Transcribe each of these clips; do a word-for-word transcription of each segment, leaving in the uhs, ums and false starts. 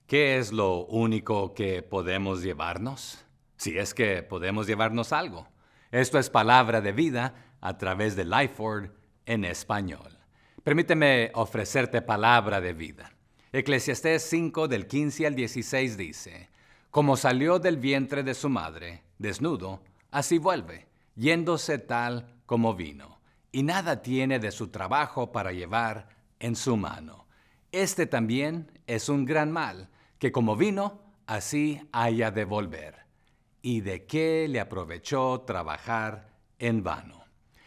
¿Qué es lo único que podemos llevarnos? Si es que podemos llevarnos algo. Esto es Palabra de Vida a través de Lifeword en español. Permíteme ofrecerte palabra de vida. Eclesiastés cinco del quince al dieciséis dice: Como salió del vientre de su madre, desnudo, así vuelve, yéndose tal como vino, y nada tiene de su trabajo para llevar en su mano. Este también es un gran mal, que como vino, así haya de volver. ¿Y de qué le aprovechó trabajar en vano?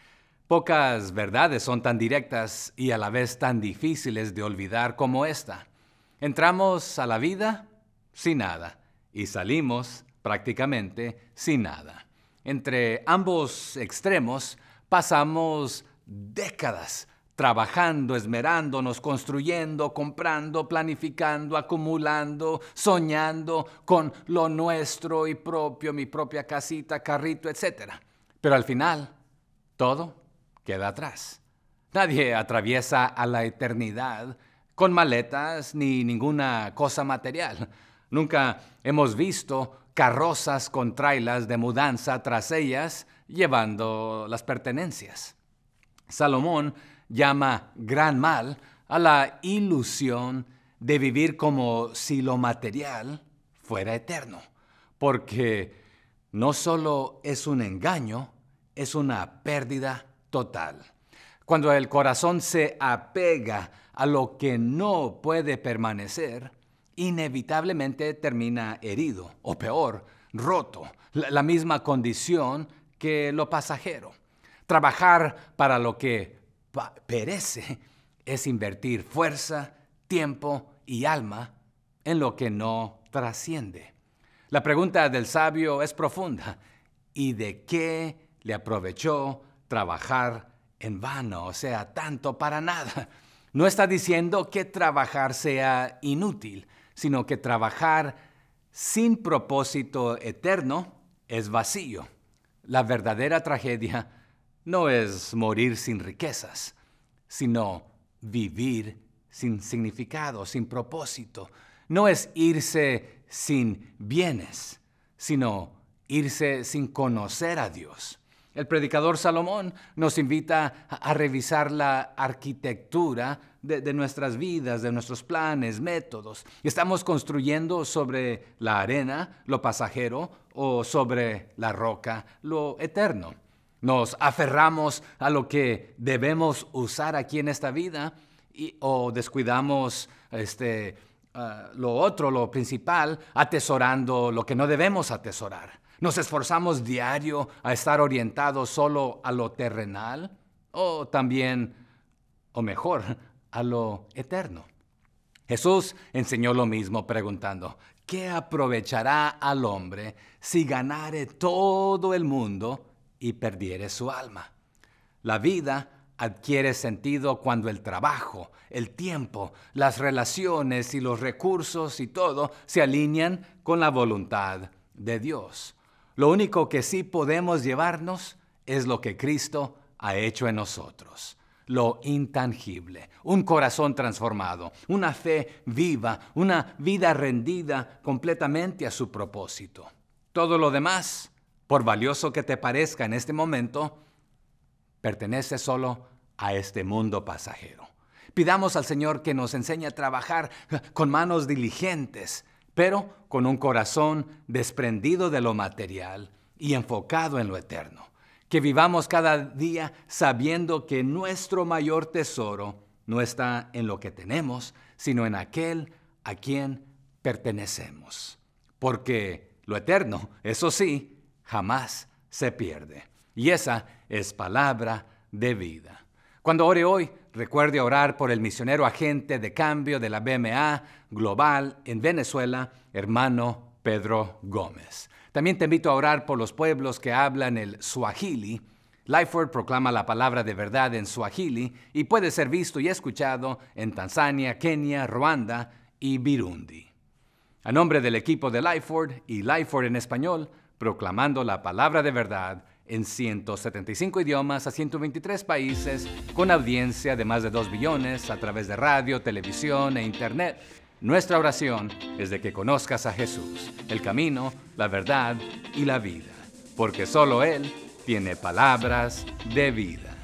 Pocas verdades son tan directas y a la vez tan difíciles de olvidar como esta. Entramos a la vida sin nada y salimos prácticamente sin nada. Entre ambos extremos pasamos décadas trabajando, esmerándonos, construyendo, comprando, planificando, acumulando, soñando con lo nuestro y propio, mi propia casita, carrito, etcétera. Pero al final, todo queda atrás. Nadie atraviesa a la eternidad con maletas ni ninguna cosa material. Nunca hemos visto carrozas con trailas de mudanza tras ellas llevando las pertenencias. Salomón llama gran mal a la ilusión de vivir como si lo material fuera eterno, porque no solo es un engaño, es una pérdida total. Cuando el corazón se apega a lo que no puede permanecer, inevitablemente termina herido, o peor, roto, la, la misma condición que lo pasajero. Trabajar para lo que pa- perece es invertir fuerza, tiempo y alma en lo que no trasciende. La pregunta del sabio es profunda. ¿Y de qué le aprovechó trabajar en vano? O sea, tanto para nada. No está diciendo que trabajar sea inútil, sino que trabajar sin propósito eterno es vacío. La verdadera tragedia no es morir sin riquezas, sino vivir sin significado, sin propósito. No es irse sin bienes, sino irse sin conocer a Dios. El predicador Salomón nos invita a revisar la arquitectura de, de nuestras vidas, de nuestros planes, métodos. ¿Estamos construyendo sobre la arena, lo pasajero, o sobre la roca, lo eterno? Nos aferramos a lo que debemos usar aquí en esta vida y, o descuidamos este, uh, lo otro, lo principal, atesorando lo que no debemos atesorar. ¿Nos esforzamos diario a estar orientados solo a lo terrenal o también, o mejor, a lo eterno? Jesús enseñó lo mismo preguntando: ¿qué aprovechará al hombre si ganare todo el mundo y perdiere su alma? La vida adquiere sentido cuando el trabajo, el tiempo, las relaciones y los recursos y todo se alinean con la voluntad de Dios. Lo único que sí podemos llevarnos es lo que Cristo ha hecho en nosotros. Lo intangible, un corazón transformado, una fe viva, una vida rendida completamente a su propósito. Todo lo demás, por valioso que te parezca en este momento, pertenece solo a este mundo pasajero. Pidamos al Señor que nos enseñe a trabajar con manos diligentes, pero con un corazón desprendido de lo material y enfocado en lo eterno. Que vivamos cada día sabiendo que nuestro mayor tesoro no está en lo que tenemos, sino en aquel a quien pertenecemos. Porque lo eterno, eso sí, jamás se pierde. Y esa es palabra de vida. Cuando ore hoy, recuerde orar por el misionero agente de cambio de la B M A Global en Venezuela, hermano Pedro Gómez. También te invito a orar por los pueblos que hablan el Swahili. Lifeword proclama la palabra de verdad en Swahili y puede ser visto y escuchado en Tanzania, Kenia, Ruanda y Burundi. A nombre del equipo de Lifeword y Lifeword en español, proclamando la palabra de verdad en ciento setenta y cinco idiomas a ciento veintitrés países, con audiencia de más de dos billones a través de radio, televisión e internet. Nuestra oración es de que conozcas a Jesús, el camino, la verdad y la vida, porque solo Él tiene palabras de vida.